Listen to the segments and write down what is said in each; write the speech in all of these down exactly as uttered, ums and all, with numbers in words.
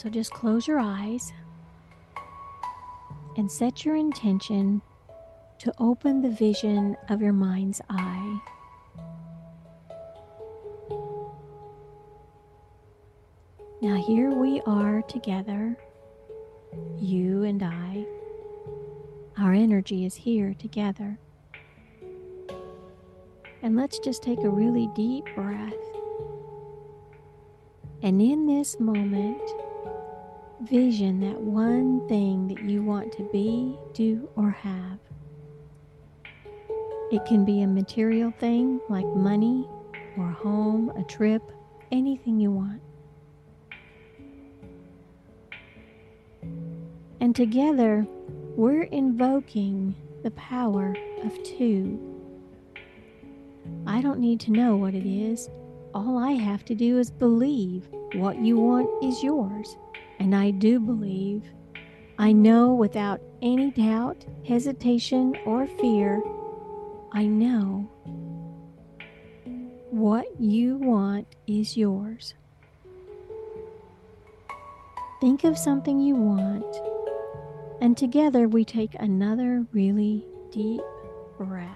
So just close your eyes and set your intention to open the vision of your mind's eye. Now here we are together, you and I. Our energy is here together. And let's just take a really deep breath. And in this moment, vision that one thing that you want to be, do, or have. It can be a material thing like money or a home, a trip, anything you want. And together, we're invoking the power of two. I don't need to know what it is. All I have to do is believe what you want is yours. And I do believe. I know without any doubt, hesitation, or fear, I know what you want is yours. Think of something you want, and together we take another really deep breath.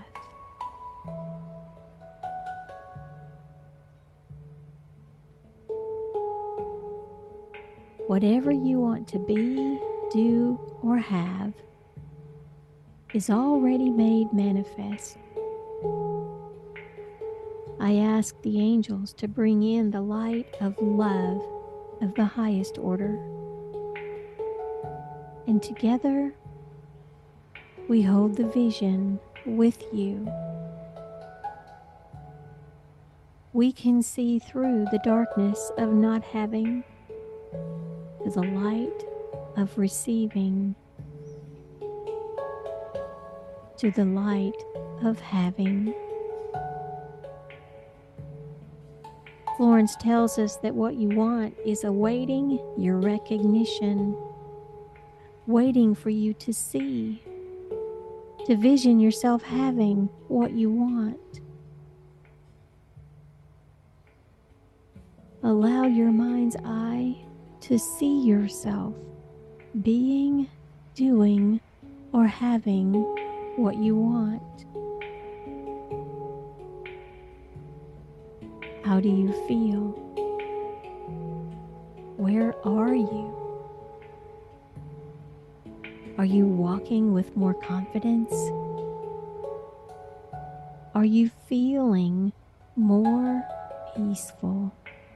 Whatever you want to be, do, or have is already made manifest. I ask the angels to bring in the light of love of the highest order. And together, we hold the vision with you. We can see through the darkness of not having to the light of receiving, to the light of having. Florence tells us that what you want is awaiting your recognition, waiting for you to see, to vision yourself having what you want. Allow your mind's eye to see yourself being, doing, or having what you want. How do you feel? Where are you? Are you walking with more confidence? Are you feeling more peaceful?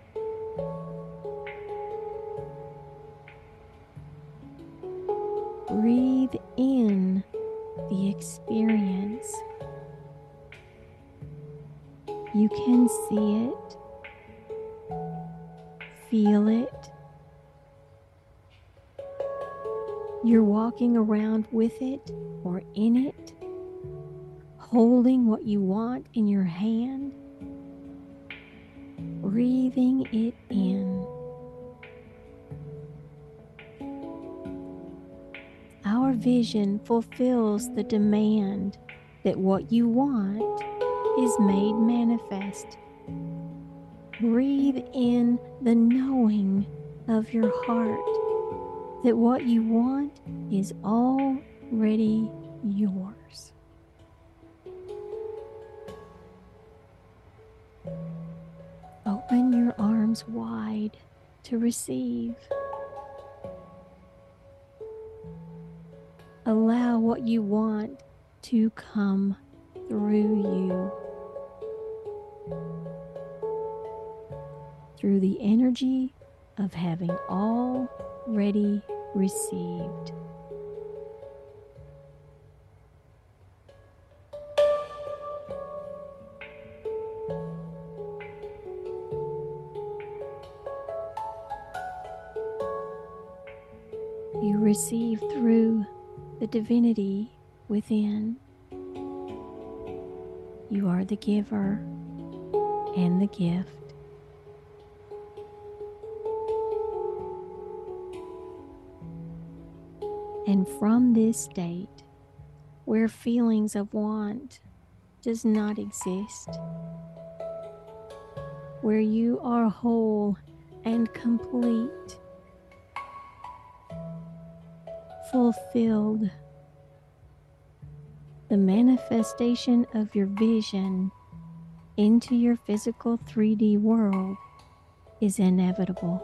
Breathe in the experience. You can see it, feel it. You're walking around with it or in it, holding what you want in your hand, breathing it in. Our vision fulfills the demand that what you want is made manifest. Breathe in the knowing of your heart that what you want is already yours. Open your arms wide to receive. Allow what you want to come through you, through the energy of having already received. You receive through the divinity within. You are the giver and the gift. And from this state, where feelings of want does not exist, where you are whole and complete, fulfilled. The manifestation of your vision into your physical three D world is inevitable.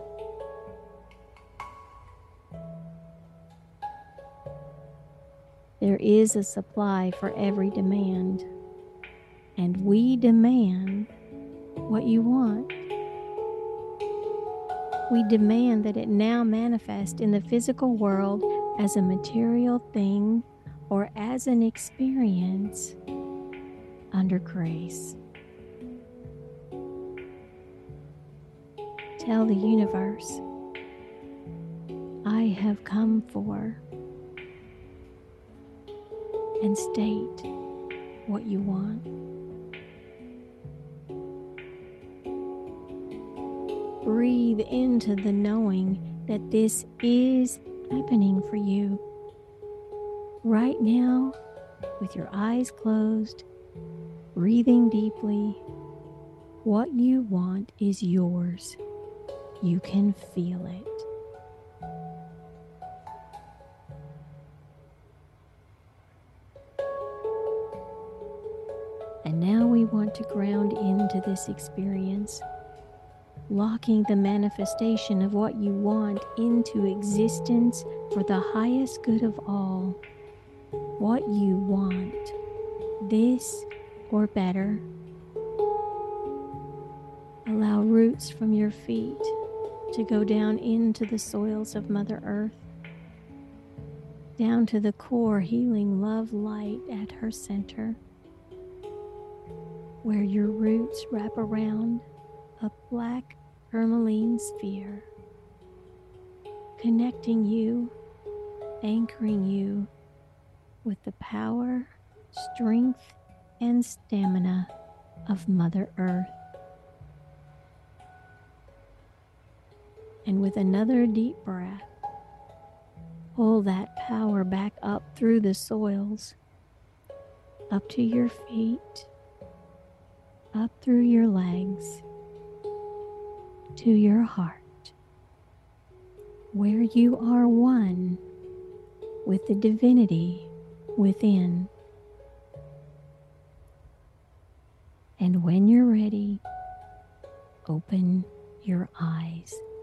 There is a supply for every demand, and we demand what you want. We demand that it now manifest in the physical world as a material thing or as an experience under grace. Tell the universe, I have come for, and state what you want. Breathe into the knowing that this is happening for you. Right now, with your eyes closed, breathing deeply, what you want is yours. You can feel it. And now we want to ground into this experience, locking the manifestation of what you want into existence for the highest good of all. What you want, this or better. Allow roots from your feet to go down into the soils of Mother Earth, down to the core healing love light at her center, where your roots wrap around a black tourmaline sphere, connecting you, anchoring you with the power, strength, and stamina of Mother Earth. And with another deep breath, pull that power back up through the soils, up to your feet, up through your legs, to your heart, where you are one with the divinity within. And when you're ready, open your eyes.